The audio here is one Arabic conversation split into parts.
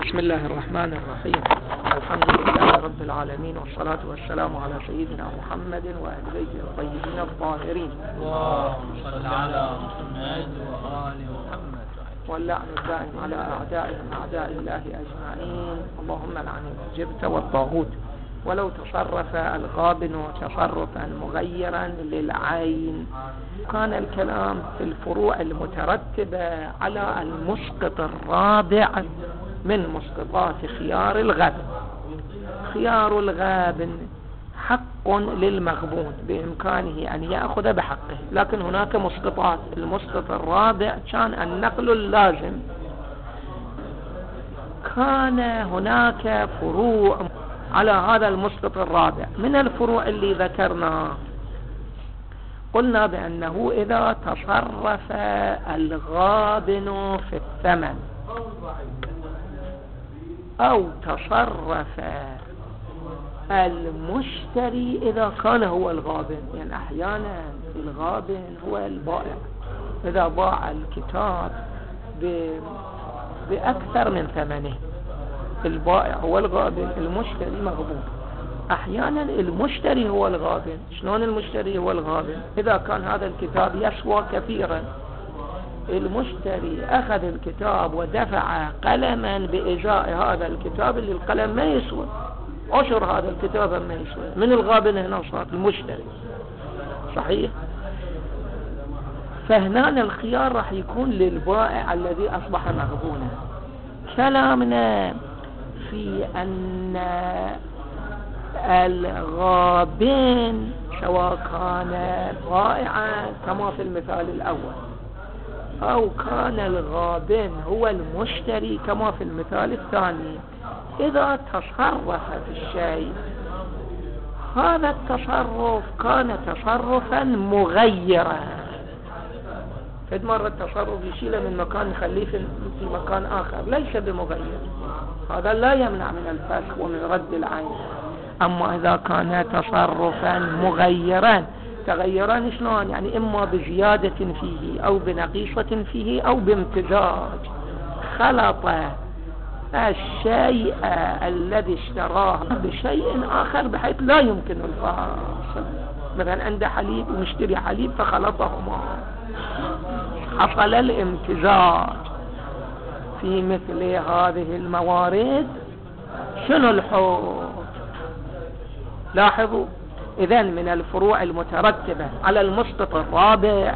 بسم الله الرحمن الرحيم. الحمد لله رب العالمين، والصلاة والسلام على سيدنا محمد وأهل بيته الطيبين الطاهرين. اللهم صل على محمد وآل محمد. واللعن الدائم على أعدائهم أعداء الله أجمعين. اللهم لعن الجبت والطاغوت. ولو تصرف الغابن تصرفا مغيرا للعين. كان الكلام في الفروع المترتبة على المسقط الرابع من مسقطات خيار الغابن. خيار الغابن حق للمغبون بإمكانه أن يأخذ بحقه، لكن هناك مسقطات. المسقط الرابع كان النقل اللازم. كان هناك فروع على هذا المسقط الرابع. من الفروع اللي ذكرنا قلنا بأنه إذا تصرف الغابن في الثمن أو تصرف المشتري إذا كان هو الغابن، يعني أحيانا الغابن هو البائع، إذا باع الكتاب بأكثر من ثمنه، البائع هو الغابن، المشتري مغبون. أحيانا المشتري هو الغابن. شلون المشتري هو الغابن؟ إذا كان هذا الكتاب يسوى كثيرا، المشتري أخذ الكتاب ودفع قلما بإزاء هذا الكتاب اللي القلم ما يسوى، عشر هذا الكتاب ما يسوى. من الغابن هنا صار المشتري، صحيح؟ فهنا الخيار راح يكون للبائع الذي أصبح مغبونا. كلامنا في أن الغابن سواء كان بائعا كما في المثال الأول أو كان الغابن هو المشتري كما في المثال الثاني، إذا تصرف في الشيء هذا التصرف كان تصرفا مغيرا. فد مرة التصرف يشيله من مكان يخليه في مكان آخر، ليس بمغير. هذا لا يمنع من الفسخ ومن رد العين. أما إذا كان تصرفا مغيرا، تغيران شلون؟ يعني إما بزيادة فيه أو بنقيصة فيه أو بامتزاج، خلط الشيء الذي اشتراه بشيء آخر بحيث لا يمكن الفصل. مثلا عنده حليب ومشتري حليب فخلطهما، حصل الامتزاج. في مثل هذه الموارد شنو الحكم؟ لاحظوا، إذن من الفروع المترتبة على المسقط الرابع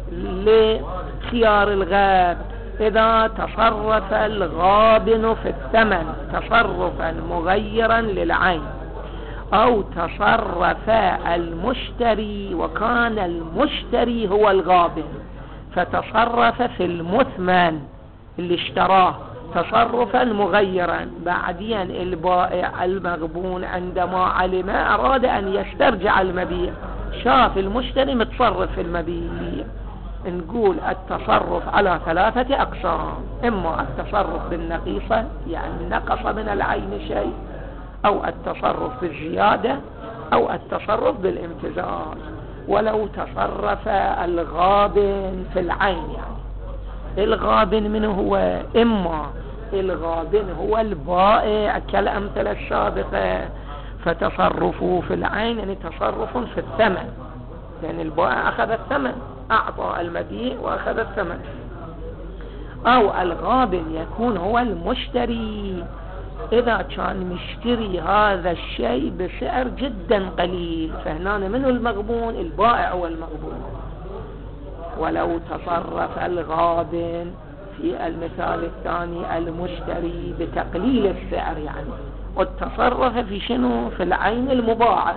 لخيار الغاب إذا تصرف الغابن في الثمن تصرفا مغيرا للعين، أو تصرف المشتري وكان المشتري هو الغابن فتصرف في المثمن اللي اشتراه تصرفا مغيرا، بعدين البائع المغبون عندما علم أراد أن يسترجع المبيع، شاف المشتري متصرف في المبيع. نقول التصرف على ثلاثة أقسام: إما التصرف بالنقيصة يعني نقص من العين شيء، أو التصرف بالزيادة، أو التصرف بالامتزاج. ولو تصرف الغابن في العين، يعني الغابن منه هو إما الغابن هو البائع كالأمثلة السابقة فتصرفه في العين يعني تصرف في الثمن، يعني البائع أخذ الثمن، أعطى المبيع وأخذ الثمن. أو الغابن يكون هو المشتري إذا كان مشتري هذا الشيء بسعر جدا قليل، فهنا منه المغبون، البائع هو المغبون. ولو تصرف الغابن في المثال الثاني المشتري بتقليل السعر، يعني والتصرف في شنو؟ في العين المباعة،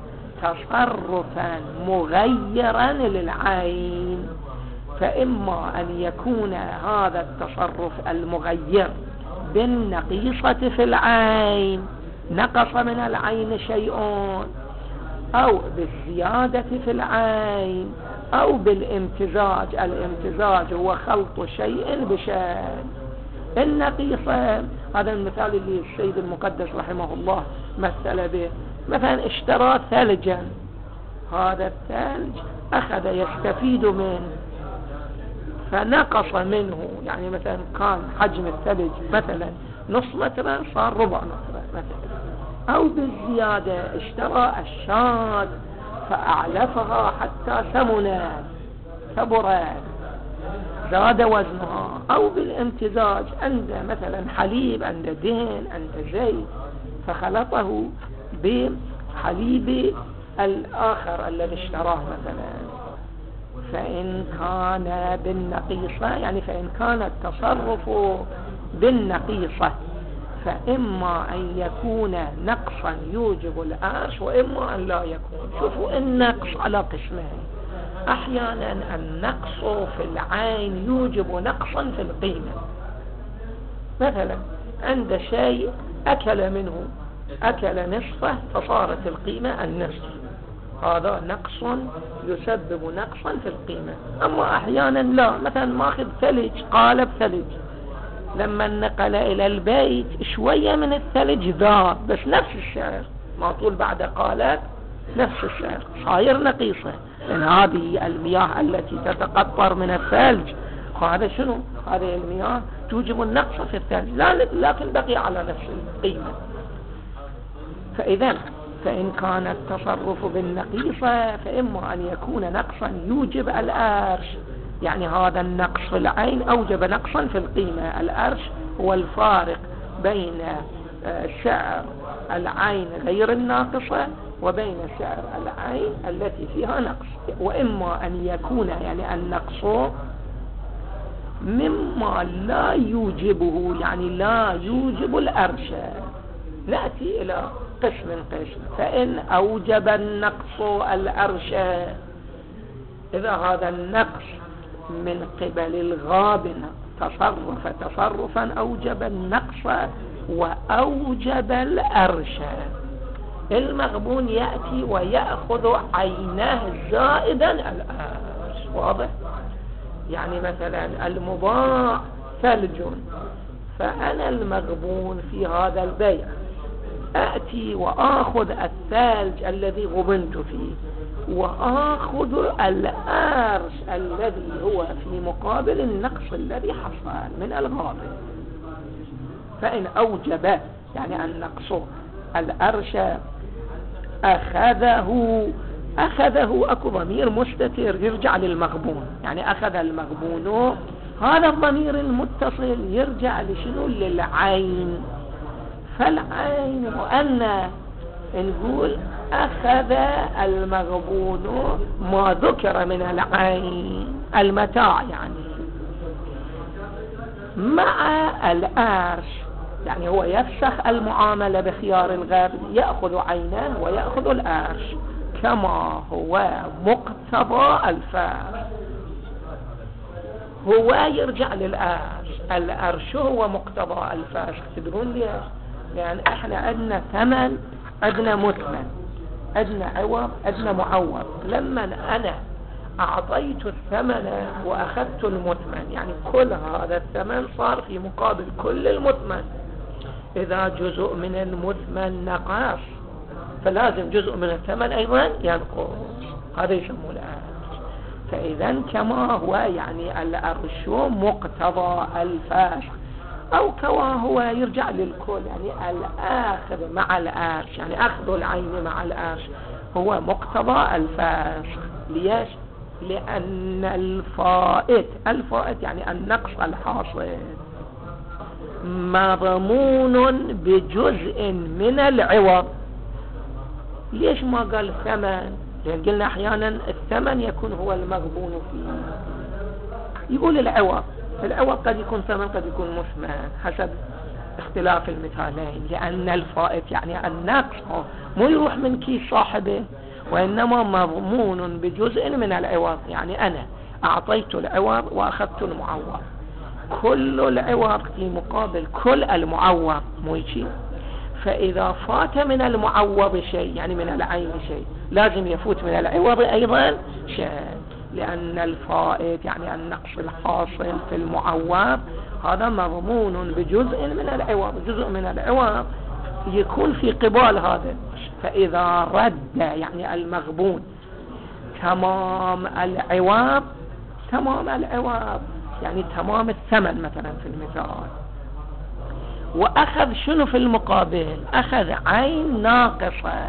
تصرفا مغيرا للعين. فإما أن يكون هذا التصرف المغير بالنقيصة في العين، نقص من العين شيء، أو بالزيادة في العين، أو بالامتزاج. الامتزاج هو خلط شيء بشيء. النقيصة هذا المثال اللي السيد المقدس رحمه الله مثل به، مثلا اشترى ثلجا، هذا الثلج أخذ يستفيد منه فنقص منه، يعني مثلا كان حجم الثلج مثلا نص متر صار ربع متر مثلا. أو بالزيادة اشترى الشاة فأعلفها حتى ثمنت كبرت زاد وزنها. أو بالامتزاج، عند مثلا حليب، عند دهن، عند زيت، فخلطه بحليب الآخر الذي اشتراه مثلا. فإن كان بالنقيصة، يعني فإن كان التصرف بالنقيصة، فإما أن يكون نقصا يوجب الأرش، وإما أن لا يكون. شوفوا، النقص على قسمين. أحيانا النقص في العين يوجب نقصا في القيمة. مثلا عند شيء أكل منه، أكل نصفه فصارت القيمة النصف، هذا نقص يسبب نقصا في القيمة. أما أحيانا لا، مثلا ماخذ ثلج، قالب ثلج، لما نقل إلى البيت شوية من الثلج ذاب، بس نفس السعر، ما طول بعد قالب نفس السعر، صاير نقيصة. لأن هذه المياه التي تتقطر من الثلج، هذا شنو؟ هذه المياه توجب النقص في الثلج، لكن بقي على نفس القيمة. فإن كان التصرف بالنقيصة، فإما أن يكون نقصا يوجب الأرش، يعني هذا النقص في العين أوجب نقصا في القيمة. الأرش هو الفارق بين سعر العين غير الناقصة وبين سعر العين التي فيها نقص. وإما أن يكون يعني النقص مما لا يوجبه، يعني لا يوجب الأرش. نأتي إلى قسم. فإن أوجب النقص الأرش، إذا هذا النقص من قبل الغابن تصرفا أوجب النقص وأوجب الأرش، المغبون يأتي ويأخذ عينه زائدا الأرش. واضح؟ يعني مثلا المباع ثلج، فأنا المغبون في هذا البيع أأتي وآخذ الثلج الذي غبنت فيه، وآخذ الأرش الذي هو في مقابل النقص الذي حصل من الغابن. فإن أوجب يعني النقص الأرش أخذه أكو ضمير مستتر يرجع للمغبون، يعني أخذ المغبون، هذا الضمير المتصل يرجع لشنو؟ للعين. فالعين مؤنث، نقول أخذ المغبون ما ذكر من العين، المتاع يعني، مع الأرش، يعني هو يفسخ المعاملة بخيار الغرب، يأخذ عينه ويأخذ الأرش كما هو مقتضى الفرق. هو يرجع للأرش، الأرش هو مقتضى الفرق. تدرون ليش؟ لأن احنا عندنا ثمن، عندنا مثمن، عندنا عوض، عندنا معوض. لما أنا أعطيت الثمن وأخذت المثمن، يعني كل هذا الثمن صار في مقابل كل المثمن. إذا جزء من المثمن نقص، فلازم جزء من الثمن أيضا ينقص، هذا يسمونه الأرش. فإذا كما هو يعني الأرش مقتضى الفسخ، أو كما هو يرجع للكل، يعني الآخذ مع الأرش، يعني أخذ العين مع الأرش هو مقتضى الفسخ. ليش؟ لأن الفائت يعني النقص الحاصل مضمون بجزء من العوض. ليش ما قال ثمن؟ لأن قلنا أحيانا الثمن يكون هو المغبون فيه. يقول العوض قد يكون ثمن، قد يكون مثمن، حسب اختلاف المثالين. لأن الفائت يعني النقص مو يروح من كيس صاحبه، وإنما مضمون بجزء من العوض. يعني أنا أعطيت العوض وأخذت المعوض، كل العوض في مقابل كل المعوض، مو يجي. فإذا فات من المعوض شيء، يعني من العين شيء، لازم يفوت من العوض أيضا شيء. لأن الفائت يعني النقص الحاصل في المعوض هذا مضمون بجزء من العوض، جزء من العوض يكون في قبال هذا. فإذا رد يعني المغبون تمام العوض يعني تمام الثمن مثلا في المثال، وأخذ شنو في المقابل؟ أخذ عين ناقصة،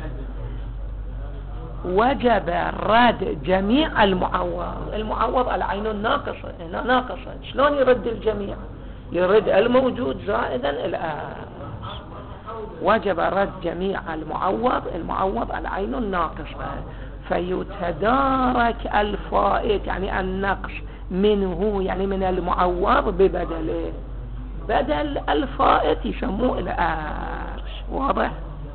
وجب رد جميع المعوض العين الناقصة هنا ناقصة. شلون يرد الجميع؟ يرد الموجود زائدا الآخر. وجب رد جميع المعوض العين الناقصة، فيتدارك الفائت يعني النقص منه يعني من المعوض ببدله، بدل الفائت يسموه الآرش. واضح؟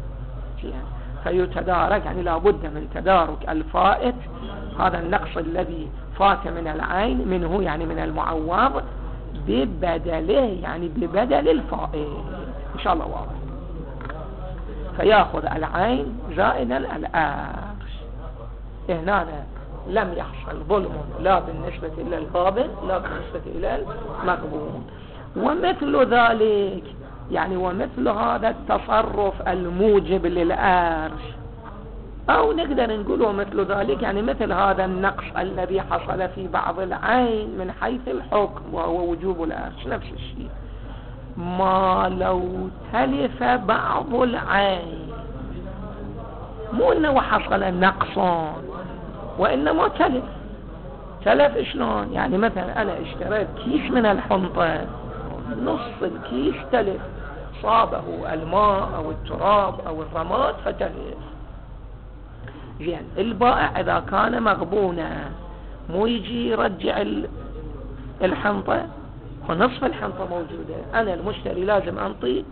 فيتدارك يعني لابد من تدارك الفائت، هذا النقص الذي فات من العين منه يعني من المعوض ببدله يعني ببدل الفائت. إن شاء الله واضح. فيأخذ العين زائدا الآرش. هنا لم يحصل ظلم لا بالنسبة إلى الغابن لا بالنسبة إلى المغبون. ومثل ذلك يعني ومثل هذا التصرف الموجب للآرش، أو نقدر نقوله مثل ذلك يعني مثل هذا النقص الذي حصل في بعض العين من حيث الحكم وهو وجوب الآرش، نفس الشيء. ما لو تلف بعض العين، مو انه حصل نقص وانما تلف شلون؟ يعني مثلا انا اشتريت كيس من الحنطة، نص الكيس تلف، صابه الماء او التراب او الرماد فتلف. زين، البائع اذا كان مغبونا مو يجي يرجع الحنطة، ونصف الحنطة موجودة، انا المشتري لازم انطي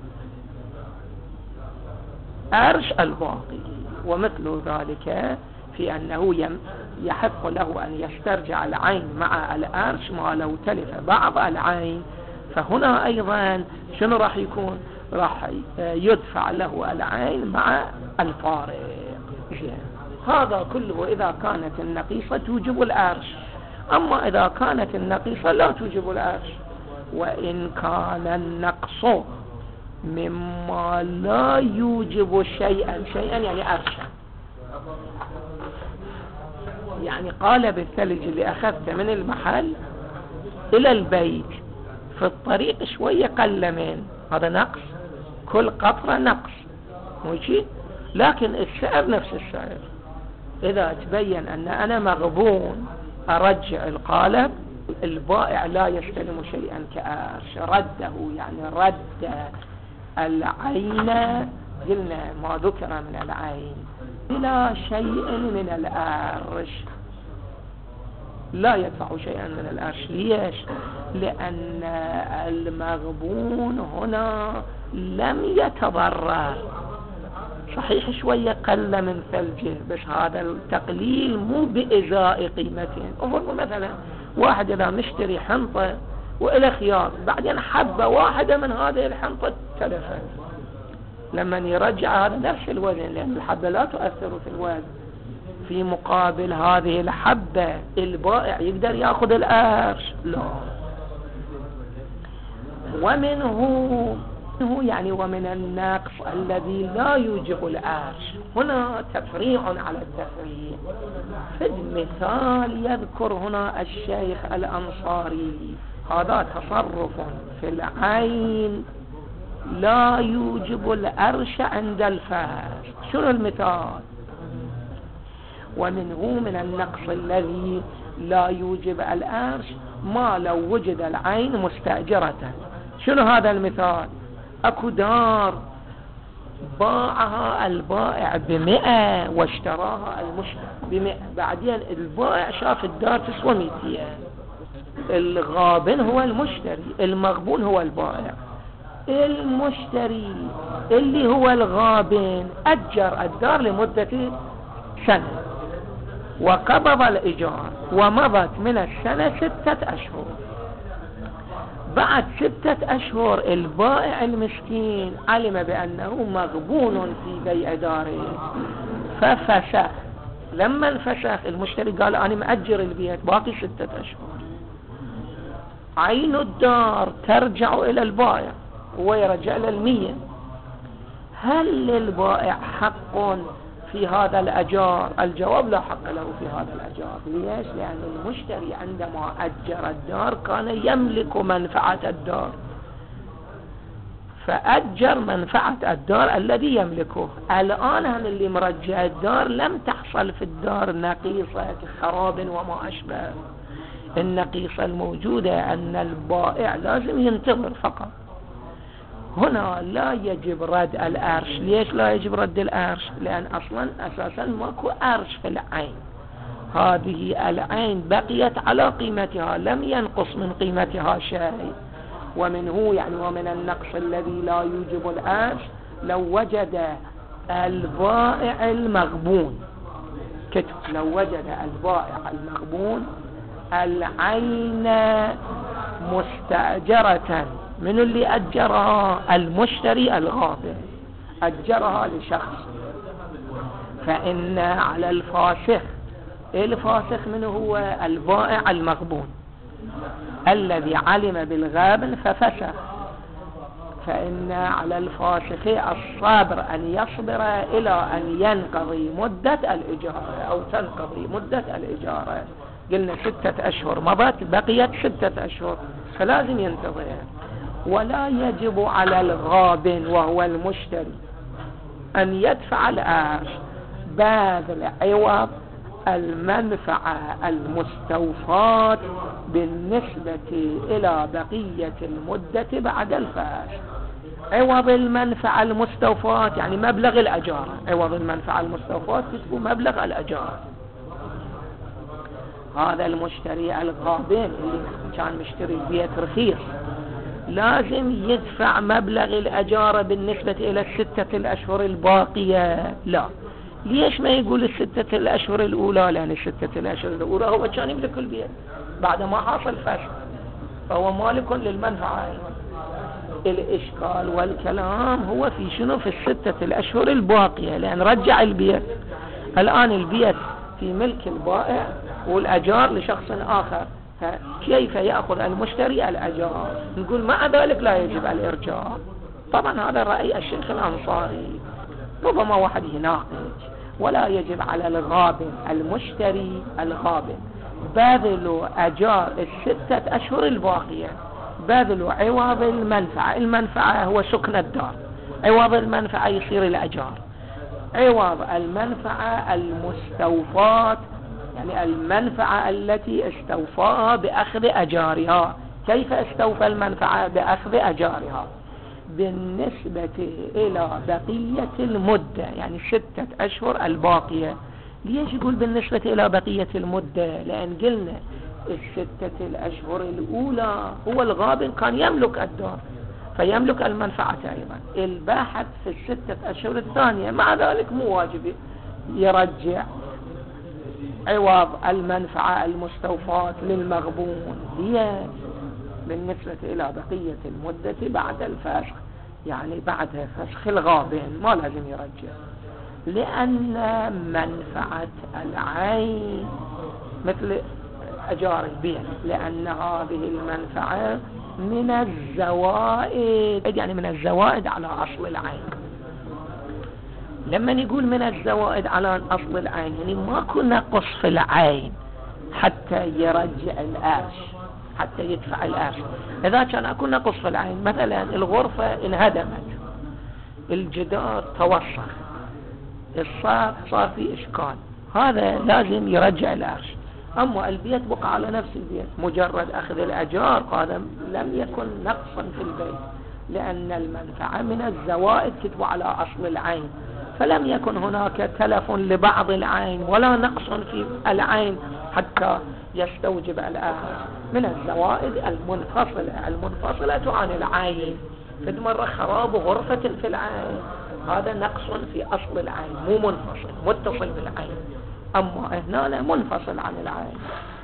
أرش الباقي. ومثل ذلك في أنه يحق له أن يسترجع العين مع الأرش ما لو تلف بعض العين، فهنا أيضا شنو راح يكون؟ راح يدفع له العين مع الفارق. هذا كله إذا كانت النقيصة توجب الأرش. أما إذا كانت النقيصة لا توجب الأرش. وإن كان النقص مما لا يوجب شيئا يعني أرشا، يعني قالب الثلج اللي أخذته من المحل إلى البيت في الطريق شوية قل من هذا نقص، كل قطرة نقص ماشي، لكن السعر نفس السعر. إذا تبين أن أنا مغبون أرجع القالب، البائع لا يستلم شيئا كأرش، رده يعني رد العين، قلنا ما ذكر من العين إلى شيء من الأرش، لا يدفع شيئا من الأرش. ليش؟ لأن المغبون هنا لم يتضرر، صحيح شوية قل من ثلجه، بس هذا التقليل مو بإزاء قيمته. أفرض مثلا واحد إذا مشتري حنطة وإلى خيار، بعدين حبة واحدة من هذه الحنطة تلفت، لما يرجع هذا نفس الوزن، لأن الحبة لا تؤثر في الوزن، في مقابل هذه الحبة البائع يقدر يأخذ الأرش؟ لا. ومنه يعني ومن النقص الذي لا يوجب الأرش، هنا تفريع على التفريع. في المثال يذكر هنا الشيخ الأنصاري هذا تصرف في العين لا يوجب الأرش عند الفاس. شنو المثال؟ ومنه من النقص الذي لا يوجب الأرش ما لو وجد العين مستأجرة. شنو هذا المثال؟ اكو دار باعها البائع ب100 واشتراها المشتري ب100، بعدين البائع شاف الدار تسوى 200. الغابن هو المشتري، المغبون هو البائع. المشتري اللي هو الغابن أجر الدار لمدة سنة وقبض الإيجار، ومضت من السنة 6 أشهر. بعد 6 أشهر البائع المسكين علم بأنه مغبون في بيع داره ففسخ. لما انفسخ المشتري قال أنا مأجر البيت باقي 6 أشهر، عين الدار ترجع إلى البائع ويرجع ل100. هل للبائع حق في هذا الأجار؟ الجواب لا حق له في هذا الأجار. ليش؟ لأن المشتري عندما أجر الدار كان يملك منفعة الدار، فأجر منفعة الدار الذي يملكه. الآن هم اللي مرجع الدار لم تحصل في الدار نقيصة خراب وما أشبه. النقيصة الموجودة أن البائع لازم ينتظر فقط. هنا لا يجب رد الأرش. ليش لا يجب رد الأرش؟ لأن أصلا أساسا ماكو أرش في العين. هذه العين بقيت على قيمتها، لم ينقص من قيمتها شيء. ومنه يعني ومن النقص الذي لا يوجب الأرش لو وجد البائع المغبون، كتب لو وجد البائع المغبون العين مستأجرة. من اللي أجرها؟ المشتري الغابن أجرها لشخص. فإن على الفاسخ، الفاسخ منه هو البائع المغبون الذي علم بالغابن ففسخ. فإن على الفاسخ الصابر أن يصبر إلى أن ينقضي مدة الإجارة أو تنقضي مدة الإجارة. قلنا 6 أشهر مضت، بقيت 6 أشهر، فلازم ينتظر. ولا يجب على الغابن وهو المشتري أن يدفع الأرش باذل عوض المنفعة المستوفاة بالنسبة إلى بقية المدة بعد الفسخ. عوض المنفعة المستوفاة يعني مبلغ الأجارة. عوض المنفعة المستوفاة تكتبوا مبلغ الأجارة. هذا المشتري الغابن اللي كان مشتري البيت رخيص لازم يدفع مبلغ الأجارة بالنسبة إلى 6 الأشهر الباقية. لا، ليش ما يقول 6 الأشهر الأولى؟ لأن 6 الأشهر الأولى هو كان يملك البيت بعد ما حصل فسخ، فهو مالك للمنفعة. الإشكال والكلام هو في شنو؟ في 6 الأشهر الباقية، لأن رجع البيت. الآن البيت في ملك البائع والأجار لشخص آخر، فكيف يأخذ المشتري الأجار؟ نقول مع ذلك لا يجب الإرجاع. طبعا هذا رأي الشيخ الأنصاري، ربما واحد يناقش. ولا يجب على الغابن المشتري الغابن باذل أجار 6 أشهر الباقية، باذل عوض المنفعة. المنفعة هو سكن الدار، عوض المنفعة يصير الأجار. عوض المنفعة المستوفاة يعني المنفعة التي استوفاها بأخذ أجارها. كيف استوفى المنفعة؟ بأخذ أجارها بالنسبة إلى بقية المدة، يعني 6 أشهر الباقية. ليش يقول بالنسبة إلى بقية المدة؟ لأن قلنا 6 الأشهر الأولى هو الغابن كان يملك الدار فيملك المنفعة أيضا. الباحث في 6 أشهر الثانية مع ذلك مو واجب يرجع عوض المنفعة المستوفاة للمغبون، هي بالنسبة إلى بقية المدة بعد الفسخ، يعني بعد فسخ الغابن ما لازم يرجع. لأن منفعة العين مثل أجار البيت، لأن هذه المنفعة من الزوائد، يعني من الزوائد على أصل العين. لما نقول من الزوائد على أصل العين يعني ماكو نقص في العين حتى يرجع الأرش، حتى يدفع الأرش. إذا كان أكو نقص في العين، مثلا الغرفة انهدمت، الجدار توسخ، الصاف صار فيه إشكال، هذا لازم يرجع الأرش. أما البيت بقى على نفس البيت، مجرد أخذ الأجار هذا لم يكن نقصا في البيت، لأن المنفعة من الزوائد تتبع على أصل العين، فلم يكن هناك تلف لبعض العين ولا نقص في العين حتى يستوجب الآخر. من الزوائد المنفصلة عن العين. فد مرة خراب غرفة في العين هذا نقص في أصل العين، مو منفصل، متصل بالعين. أما هنا منفصل عن العين.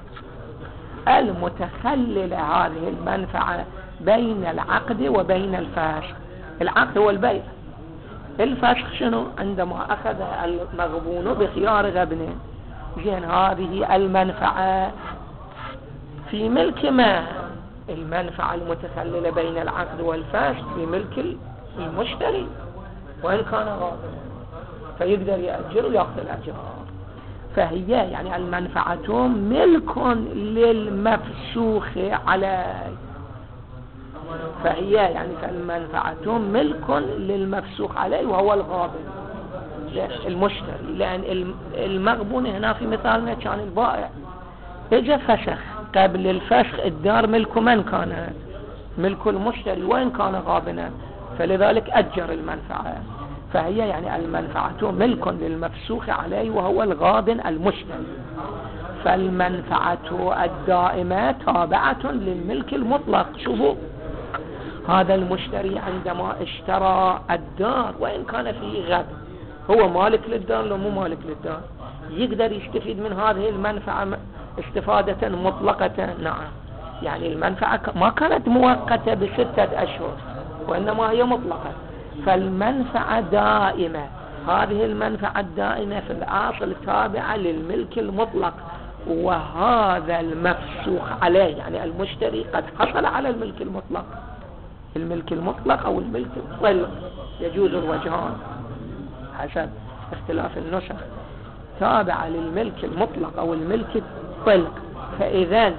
المتخلل هذه المنفعة بين العقد وبين الفسخ. العقد هو البيع، الفسخ شنو؟ عندما أخذ المغبون بخيار غبنه. زين، هذه المنفعة في ملك ما؟ المنفعة المتخللة بين العقد والفسخ في ملك المشتري وإن كان غابنا، فيقدر يأجر ويأخذ الأجر. فهي يعني المنفعة ملك للمفسوخ عليه، فهي يعني فالمنفعة ملك للمفسوخ عليه وهو الغابن المشتري، لأن المغبون هنا في مثالنا كان البائع، اجى فسخ. قبل الفسخ الدار ملك من كانت؟ ملك المشتري وإن كان غابنا، فلذلك أجر المنفعة. فهي يعني المنفعة ملك للمفسوخ عليه وهو الغابن المشتري. فالمنفعة الدائمة تابعة للملك المطلق. شوفوا هذا المشتري عندما اشترى الدار وإن كان فيه غبن، هو مالك للدار لو مو مالك للدار، يقدر يستفيد من هذه المنفعة استفادة مطلقة. نعم، يعني المنفعة ما كانت مؤقتة ب6 أشهر وإنما هي مطلقة. فالمنفعة دائمة. هذه المنفعة الدائمة في الأصل تابعة للملك المطلق، وهذا المفسوخ عليه يعني المشتري قد حصل على الملك المطلق. الملك المطلق أو الملك الطلق يجوز الوجهان حسب اختلاف النسخ، تابعة للملك المطلق أو الملك الطلق. فإذا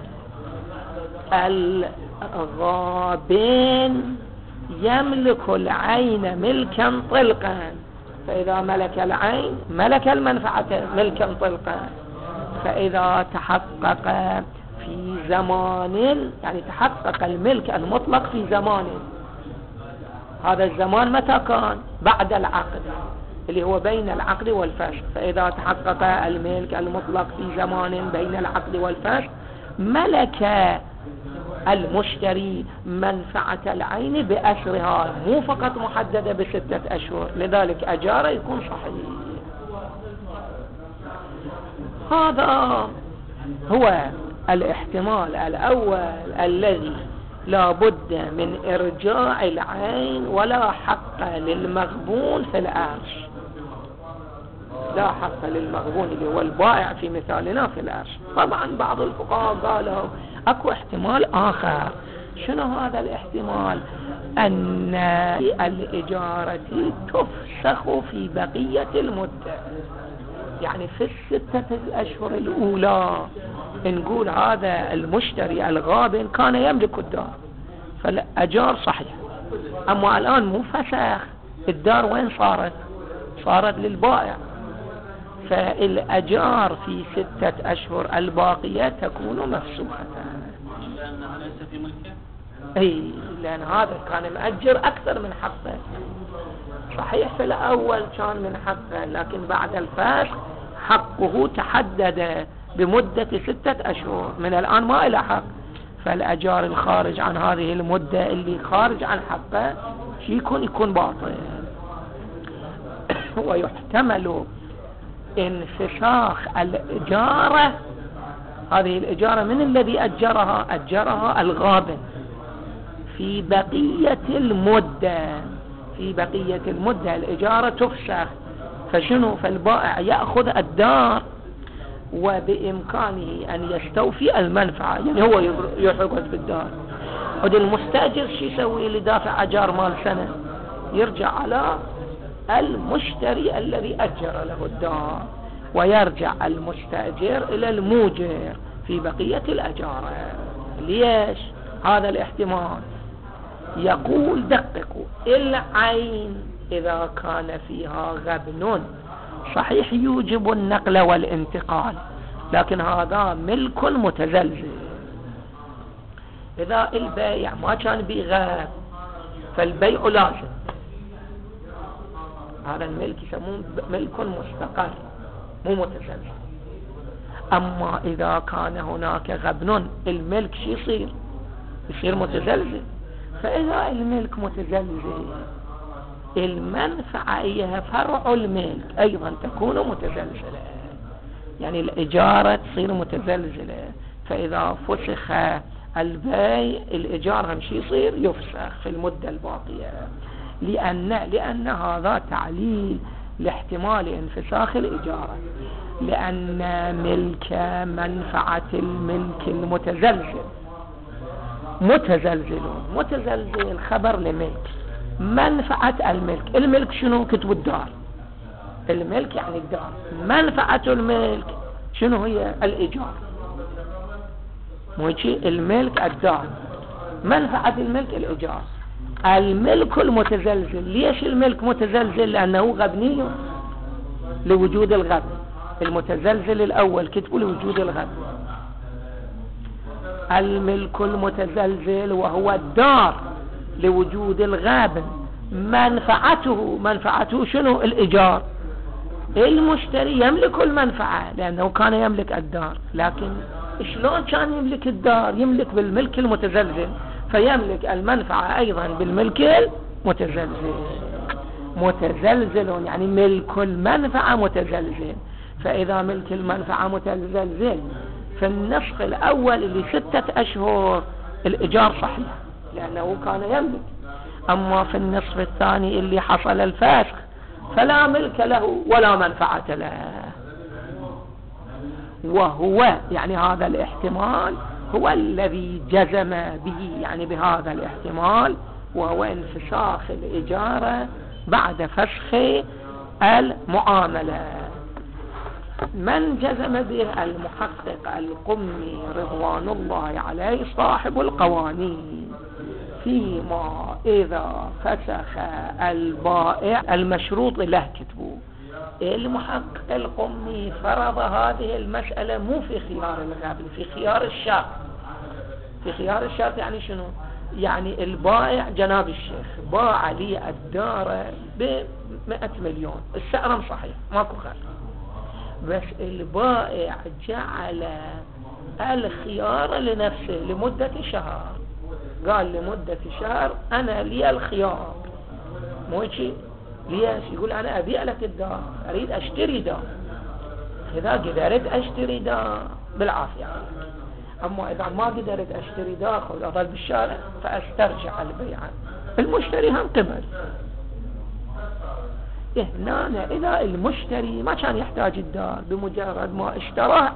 الغابن يملك العين ملكا طلقا، فإذا ملك العين ملك المنفعة ملكا طلقا. فإذا تحقق في زمان، يعني تحقق الملك المطلق في زمان، هذا الزمان متى كان؟ بعد العقد اللي هو بين العقد والفسخ. فإذا تحقق الملك المطلق في زمان بين العقد والفسخ ملك المشتري منفعة العين بأسرها، مو فقط محددة ب6 أشهر، لذلك أجار يكون صحيح. هذا هو الاحتمال الأول الذي لا بد من إرجاع العين ولا حق للمغبون في العرش. لا حق للمغبون اللي هو البائع في مثالنا في العرش. طبعا بعض الفقهاء قالوا اكو احتمال آخر. شنو هذا الاحتمال؟ أن الإجارة تفسخ في بقية المدة، يعني في ال6 أشهر الأولى نقول هذا المشتري الغابن كان يملك الدار فالأجار صحيح. أما الآن مو فسخ، الدار وين صارت للبائع، فالأجار في 6 أشهر الباقية تكون مفسوخة. لأنها ليس في ملكه؟ اي، لأن هذا كان مأجر أكثر من حقه. صحيح في الأول كان من حقه، لكن بعد الفسخ حقه تحدد بمدة 6 أشهر، من الآن ما إلى حق. فالأجار الخارج عن هذه المدة اللي خارج عن حقه يكون باطل. ويحتمل انفساخ الإجارة. هذه الإجارة من الذي أجرها الغابن في بقية المدة الإجارة تفسخ. فشنو؟ فالبائع يأخذ الدار وبإمكانه أن يستوفي المنفعة، يعني هو يحجز بالدار. ودي المستأجر شو يسوي؟ لدافع أجار مال سنة، يرجع على المشتري الذي أجر له الدار، ويرجع المستأجر إلى الموجر في بقية الأجارة. ليش؟ هذا الاحتمال. يقول دققوا، العين إذا كان فيها غبن صحيح يوجب النقل والانتقال، لكن هذا ملك متزلزل. إذا البيع ما كان بغاب فالبيع لازم، هذا الملك يسمون ملك مستقر مو متزلزل. أما إذا كان هناك غبن الملك شو يصير متزلزل. فإذا الملك متزلزل المنفعة هي فرع الملك أيضا تكون متزلزلة، يعني الإجارة تصير متزلزلة. فإذا فسخ البيع الإجارة مش يصير يفسخ في المدة الباقية، لأن هذا تعليل لاحتمال انفساخ الإجارة، لأن ملك منفعة الملك المتزلزل متزلزل خبر لملك منفعة الملك شنو؟ كتب الدار. الملك يعني الدار، منفعة الملك شنو هي؟ الإيجار. مو هيك؟ الملك الدار منفعة الملك الإيجار. الملك المتزلزل، ليش الملك متزلزل؟ لأنه غبني لوجود الغبن. المتزلزل الأول كتبوا لوجود الغبن. الملك المتزلزل وهو الدار لوجود الغابن، منفعته شنو؟ الإيجار. المشتري يملك المنفعة لأنه كان يملك الدار، لكن شلون كان يملك الدار؟ يملك بالملك المتزلزل، فيملك المنفعة أيضا بالملك المتزلزل. متزلزل يعني ملك المنفعة متزلزل. فإذا ملك المنفعة متزلزل في النسخ الأول اللي 6 أشهر الإيجار صحيح لأنه كان يملك. أما في النصف الثاني اللي حصل الفسخ فلا ملك له ولا منفعة له. وهو يعني هذا الاحتمال هو الذي جزم به، يعني بهذا الاحتمال، وهو انفساخ الإجارة بعد فسخ المعاملة. من جزم به؟ المحقق القمي رضوان الله عليه صاحب القوانين، فيما إذا فسخ البائع المشروط له. كتبوا المحقق القمي فرض هذه المسألة مو في خيار الغبن، في خيار الشرط. في خيار الشرط يعني شنو؟ يعني البائع جناب الشيخ باع لي الدار ب100 مليون، السعر صحيح ماكو خير، بس البائع جعل الخيار لنفسه لمدة شهر. قال لمدة شهر أنا لي الخيار، مو شيء ليش؟ يقول أنا أبيع لك الدار، أريد أشتري دار، إذا قدرت أشتري دار بالعافية، أما إذا ما قدرت أشتري دار خذ أظل بالشارع فأسترجع البيع. المشتري هم قبل. هنا إذا المشتري ما كان يحتاج الدار، بمجرد ما اشتراه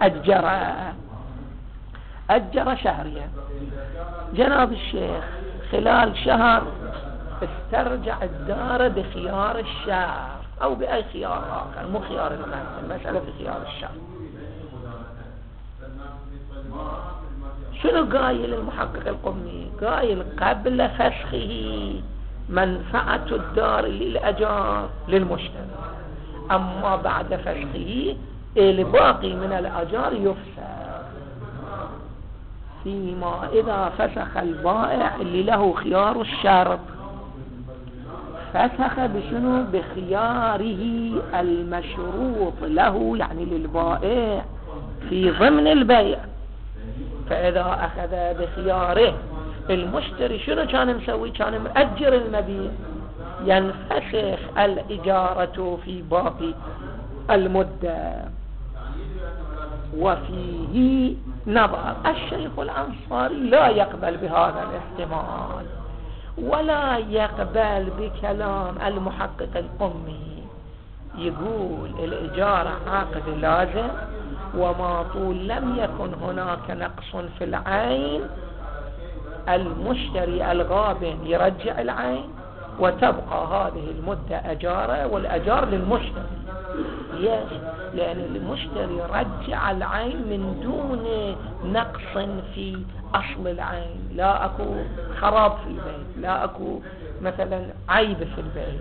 أجر شهريا. جناب الشيخ خلال شهر استرجع الدار بخيار الشهر أو بأي خيار آخر، مو خيار الغنم، المسألة بخيار الشهر. شنو قايل المحقق القمي؟ قايل قبل فسخه منفعة الدار للأجار للمشتري، أما بعد فسخه الباقي من الأجار يفسخ. فيما إذا فسخ البائع اللي له خيار الشرط، فسخ بشنو؟ بخياره المشروط له، يعني للبائع في ضمن البيع. فإذا أخذ بخياره المشتري شنو كان مسوي؟ كان مأجر المبيع، ينفسخ الإجارة في باقي المدة. وفيه نظر. الشيخ الأنصاري لا يقبل بهذا الاحتمال، ولا يقبل بكلام المحقق القمي. يقول الإجارة عقد لازم، وما طول لم يكن هناك نقص في العين المشتري الغابن يرجع العين، وتبقى هذه المدة أجارة، والأجار للمشتري. ليش؟ لأن المشتري رجع العين من دون نقص في أصل العين، لا أكو خراب في البيت، لا أكو مثلا عيب في البيت.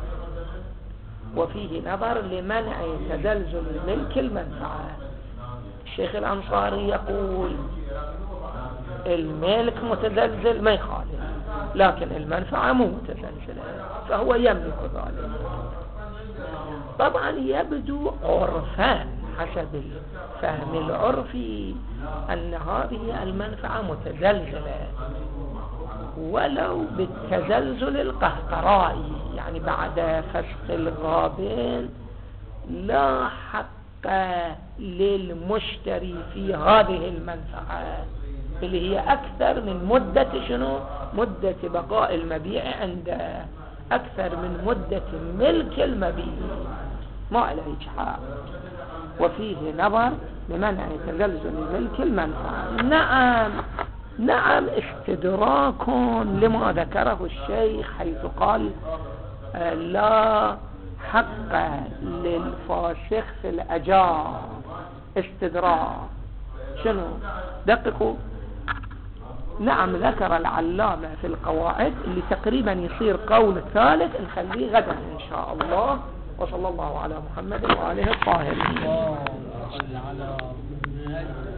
وفيه نظر لمنع تزلزل ملك المنفعة. الشيخ الأنصاري يقول الملك متزلزل ما يخالف، لكن المنفعة مو متزلزلة، فهو يملك ذلك. طبعا يبدو عرفا حسب الفهم العرفي أن هذه المنفعة متزلزلة، ولو بالتزلزل القهقرائي، يعني بعد فسخ الغابن لا حق للمشتري في هذه المنفعة اللي هي أكثر من مدة شنو؟ مدة بقاء المبيع عنده، أكثر من مدة ملك المبيع، ما عليه حق. وفيه نظر لمنع تزلزل ملك المنفعة. نعم استدراك لما ذكره الشيخ حيث قال لا حق للفاسخ في الأجار. استدراك شنو؟ دققوا. نعم ذكر العلامة في القواعد اللي تقريبا يصير قول ثالث نخليه غدا إن شاء الله. وصلى الله على محمد وآله الطاهرين. اللهم صل على محمد